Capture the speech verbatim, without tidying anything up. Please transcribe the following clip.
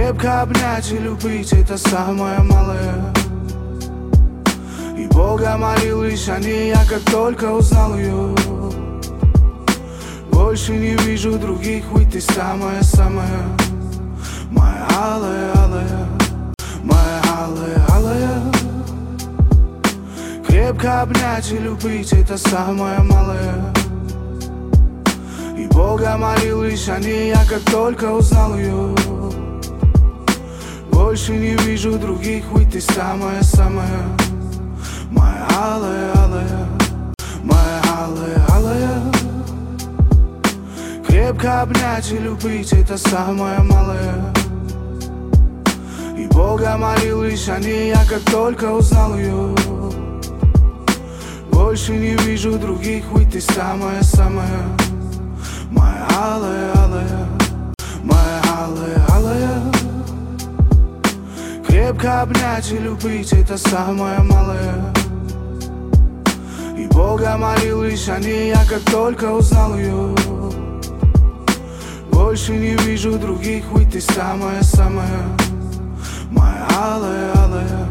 Крепко обнять и любить — это самое малое. И Бога молил лишь о ней я, как только узнал ее. Больше не вижу других, ведь ты самая-самая, моя алая, алая, моя алая, алая. Крепко обнять и любить — это самое малое. И Бога молил лишь о ней я, как только узнал ее. Больше не вижу других, ведь ты самая-самая, моя алая, алая, моя алая, алая. Крепко обнять и любить — это самое малое. И Бога молил лишь о ней я, как только узнал ее. Больше не вижу других, ведь ты самая-самая, моя алая, алая, моя алая, алая. Крепко обнять и любить — это самое малое. И Бога молил лишь о ней я, как только узнал ее. Больше не вижу других, ведь ты самая-самая, моя алая, алая.